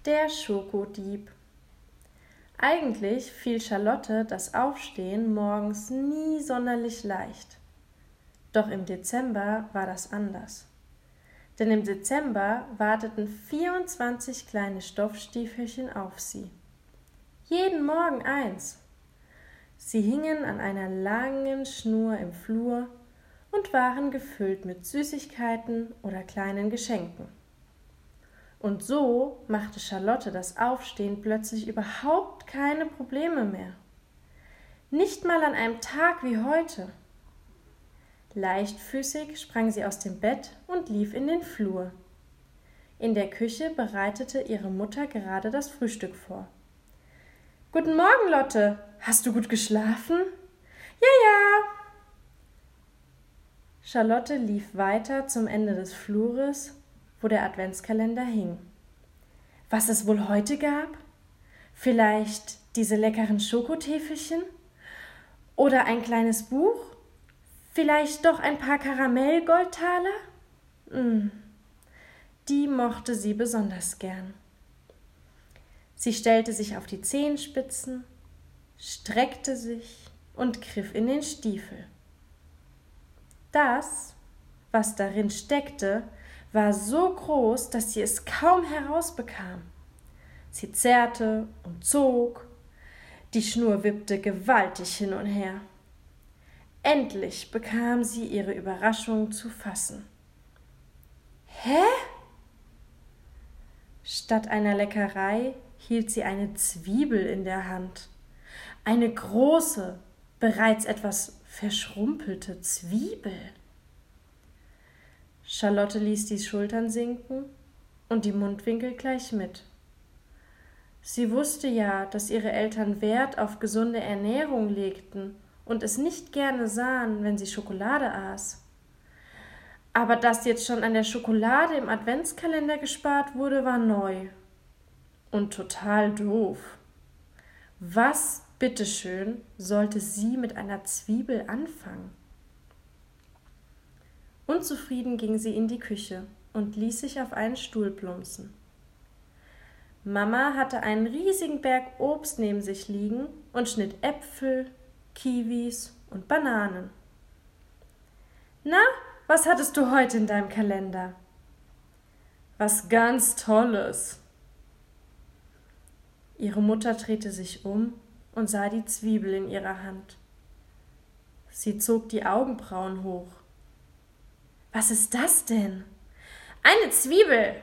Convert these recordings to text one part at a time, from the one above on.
Der Schokodieb. Eigentlich fiel Charlotte das Aufstehen morgens nie sonderlich leicht. Doch im Dezember war das anders. Denn im Dezember warteten 24 kleine Stoffstiefelchen auf sie. Jeden Morgen eins. Sie hingen an einer langen Schnur im Flur und waren gefüllt mit Süßigkeiten oder kleinen Geschenken. Und so machte Charlotte das Aufstehen plötzlich überhaupt keine Probleme mehr. Nicht mal an einem Tag wie heute. Leichtfüßig sprang sie aus dem Bett und lief in den Flur. In der Küche bereitete ihre Mutter gerade das Frühstück vor. »Guten Morgen, Lotte. Hast du gut geschlafen?« »Ja.« Charlotte lief weiter zum Ende des Flures, wo der Adventskalender hing. Was es wohl heute gab? Vielleicht diese leckeren Schokotäfelchen? Oder ein kleines Buch? Vielleicht doch ein paar Karamellgoldtaler? Die mochte sie besonders gern. Sie stellte sich auf die Zehenspitzen, streckte sich und griff in den Stiefel. Das, was darin steckte, war so groß, dass sie es kaum herausbekam. Sie zerrte und zog, die Schnur wippte gewaltig hin und her. Endlich bekam sie ihre Überraschung zu fassen. »Hä?« Statt einer Leckerei hielt sie eine Zwiebel in der Hand. Eine große, bereits etwas verschrumpelte Zwiebel. Charlotte ließ die Schultern sinken und die Mundwinkel gleich mit. Sie wusste ja, dass ihre Eltern Wert auf gesunde Ernährung legten und es nicht gerne sahen, wenn sie Schokolade aß. Aber dass jetzt schon an der Schokolade im Adventskalender gespart wurde, war neu. Und total doof. Was, bitteschön, sollte sie mit einer Zwiebel anfangen? Unzufrieden ging sie in die Küche und ließ sich auf einen Stuhl plumpsen. Mama hatte einen riesigen Berg Obst neben sich liegen und schnitt Äpfel, Kiwis und Bananen. »Na, was hattest du heute in deinem Kalender?« »Was ganz Tolles.« Ihre Mutter drehte sich um und sah die Zwiebel in ihrer Hand. Sie zog die Augenbrauen hoch. »Was ist das denn?« »Eine Zwiebel!«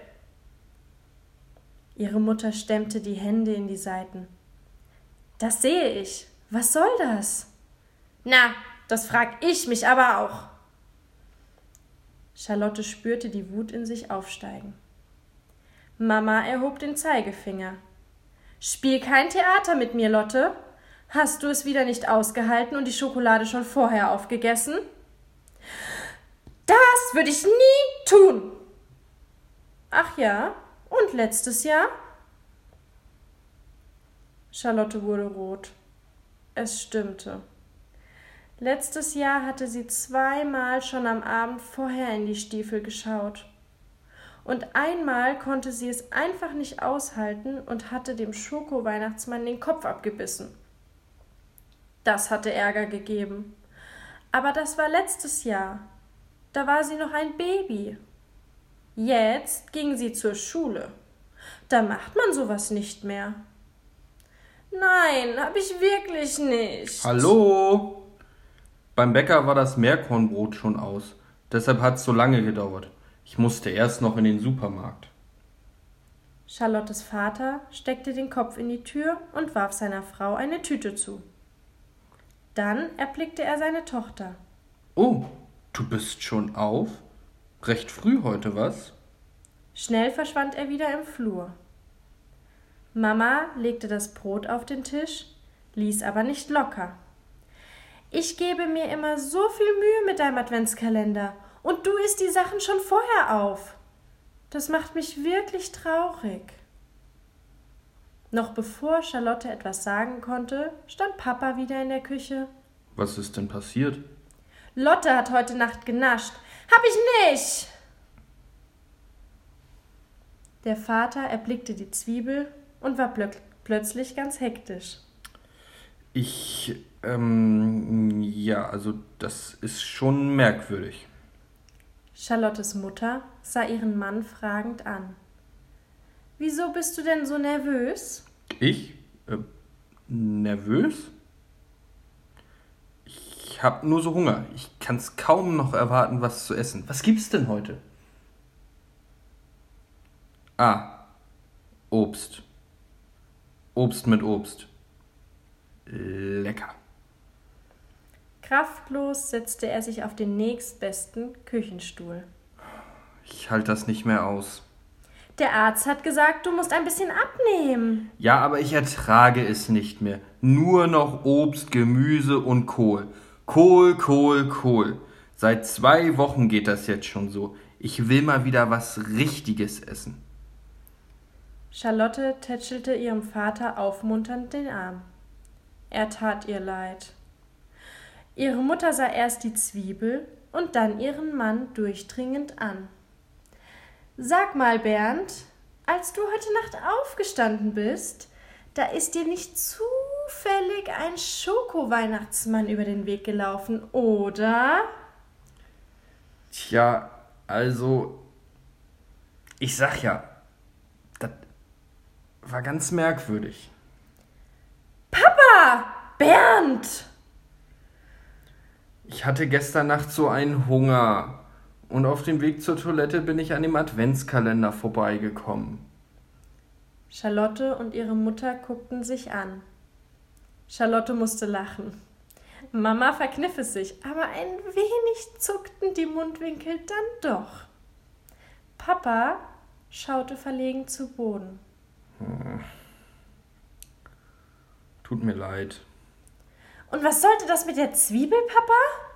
Ihre Mutter stemmte die Hände in die Seiten. »Das sehe ich. Was soll das?« »Na, das frag ich mich aber auch.« Charlotte spürte die Wut in sich aufsteigen. Mama erhob den Zeigefinger. »Spiel kein Theater mit mir, Lotte. Hast du es wieder nicht ausgehalten und die Schokolade schon vorher aufgegessen?« »Das würde ich nie tun!« »Ach ja, und letztes Jahr?« Charlotte wurde rot. Es stimmte. Letztes Jahr hatte sie 2-mal schon am Abend vorher in die Stiefel geschaut. Und einmal konnte sie es einfach nicht aushalten und hatte dem Schoko-Weihnachtsmann den Kopf abgebissen. Das hatte Ärger gegeben. Aber das war letztes Jahr. Da war sie noch ein Baby. Jetzt ging sie zur Schule. Da macht man sowas nicht mehr. Nein, hab ich wirklich nicht. Hallo? Beim Bäcker war das Meerkornbrot schon aus. Deshalb hat es so lange gedauert. Ich musste erst noch in den Supermarkt. Charlottes Vater steckte den Kopf in die Tür und warf seiner Frau eine Tüte zu. Dann erblickte er seine Tochter. Oh, du bist schon auf? Recht früh heute, was? Schnell verschwand er wieder im Flur. Mama legte das Brot auf den Tisch, ließ aber nicht locker. »Ich gebe mir immer so viel Mühe mit deinem Adventskalender und du isst die Sachen schon vorher auf. Das macht mich wirklich traurig.« Noch bevor Charlotte etwas sagen konnte, stand Papa wieder in der Küche. Was ist denn passiert? »Lotte hat heute Nacht genascht.« »Hab ich nicht!« Der Vater erblickte die Zwiebel und war plötzlich ganz hektisch. Ja, also das ist schon merkwürdig. Charlottes Mutter sah ihren Mann fragend an. Wieso bist du denn so nervös? Ich? Nervös? Ich hab nur so Hunger. Ich kann's kaum noch erwarten, was zu essen. Was gibt's denn heute? Ah, Obst. Obst mit Obst. Lecker. Kraftlos setzte er sich auf den nächstbesten Küchenstuhl. Ich halte das nicht mehr aus. Der Arzt hat gesagt, du musst ein bisschen abnehmen. Ja, aber ich ertrage es nicht mehr. Nur noch Obst, Gemüse und Kohl. Kohl, Kohl, Kohl. Seit 2 Wochen geht das jetzt schon so. Ich will mal wieder was Richtiges essen. Charlotte tätschelte ihrem Vater aufmunternd den Arm. Er tat ihr leid. Ihre Mutter sah erst die Zwiebel und dann ihren Mann durchdringend an. Sag mal, Bernd, als du heute Nacht aufgestanden bist, da ist dir nicht zufällig ein Schoko-Weihnachtsmann über den Weg gelaufen, oder? Tja, also, ich sag ja, das war ganz merkwürdig. Papa! Bernd! Ich hatte gestern Nacht so einen Hunger und auf dem Weg zur Toilette bin ich an dem Adventskalender vorbeigekommen. Charlotte und ihre Mutter guckten sich an. Charlotte musste lachen. Mama verkniff es sich, aber ein wenig zuckten die Mundwinkel dann doch. Papa schaute verlegen zu Boden. Tut mir leid. Und was sollte das mit der Zwiebel, Papa?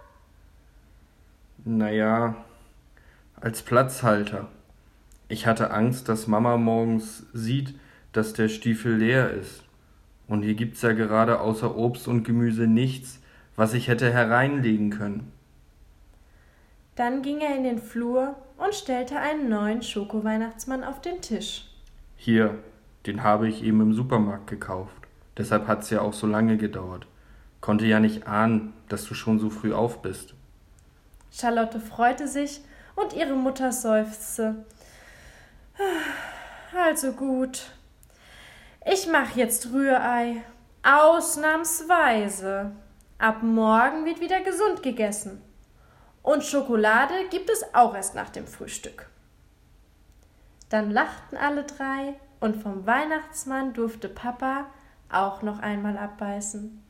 Naja, als Platzhalter. Ich hatte Angst, dass Mama morgens sieht, dass der Stiefel leer ist. Und hier gibt's ja gerade außer Obst und Gemüse nichts, was ich hätte hereinlegen können. Dann ging er in den Flur und stellte einen neuen Schoko-Weihnachtsmann auf den Tisch. Hier, den habe ich eben im Supermarkt gekauft. Deshalb hat's ja auch so lange gedauert. Konnte ja nicht ahnen, dass du schon so früh auf bist. Charlotte freute sich und ihre Mutter seufzte. Also gut. Ich mache jetzt Rührei. Ausnahmsweise. Ab morgen wird wieder gesund gegessen. Und Schokolade gibt es auch erst nach dem Frühstück. Dann lachten alle drei und vom Weihnachtsmann durfte Papa auch noch einmal abbeißen.